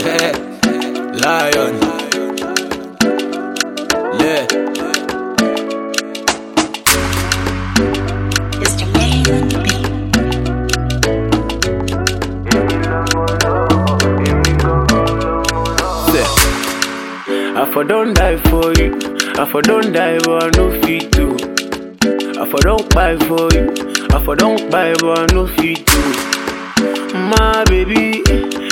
Lion. Yeah. Mr. Main on the beat. I for don't die for you. I for don't die, but I no fit to. I for don't buy for you. I for don't buy, but I no fit to. My baby,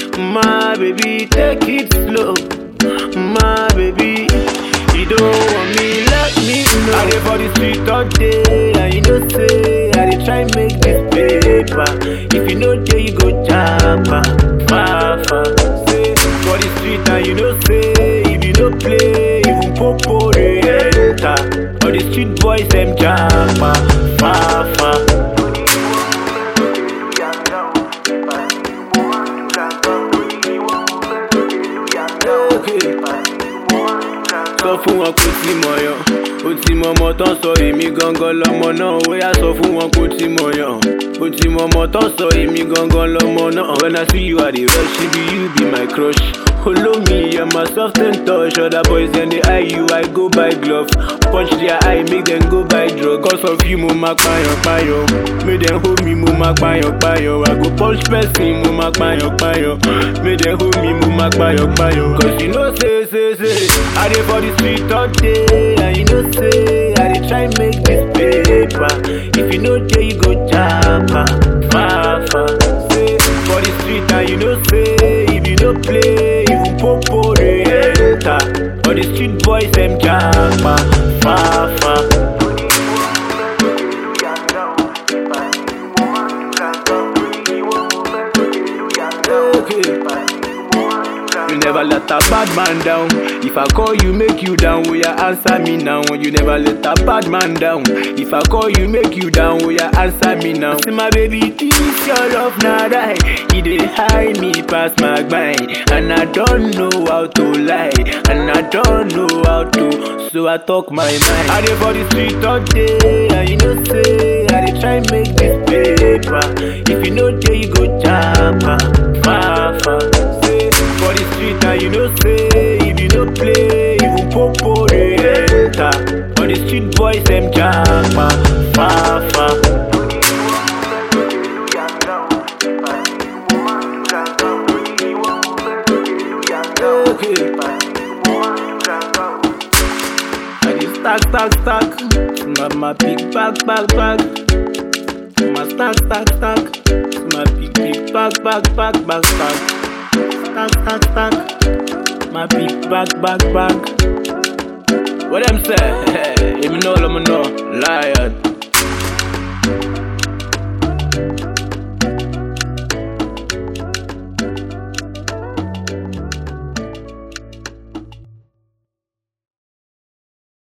take it slow. My baby, you don't want me, let me know. I dey for the street all day, and you know say I dey try make this paper. If you know there, you go japa, far. Say for the street, and you know say if you no play, even popo dey enter. All the street boys them japa, far. Sọ fún wọn kò tí mọ̀ yàn, ó ti mọ ọmọ tán sọ èmi gangan lọmọ náà. Ó yá sọ fún wọn kò tí mọ̀ yàn, ó ti mọ ọmọ tán sọ èmi gangan lọmọ náà. When I see you I dey rush, you be my crush. Follow me, you're my soft and touch. Other boys then they eye you, I go buy glove. Punch their eye, make them go buy drug. Cause of you, mo mak payo. Make them hold me, mo mak payo. I go punch person, mo mak payo. Make them hold me, mo mak payo. Cause you know say I dey for the street all day, and you know say I dey try make this paper. If you know there, you go japa, far. Say for the street, and you know say if you no play, even popo dey enter. All the street boys them japa, far. You never let a bad man down. If I call you, make you down, will you answer me now? You never let a bad man down. If I call you, make you down, will you answer me now? See my baby, this your love now die. He dey hide me past my mind, and I don't know how to lie, and I don't know how to, so I talk my mind. I dey for the street all day, and you know say I dey try make this paper. If you know there, you go japa, far. Say for the street, and you know say if you no play, even popo dey enter. All the street boys them japa, far. I dey stack. My big bag. My stack. My big bag. Stack. My big bag. What them say? Hey, you know, Lion.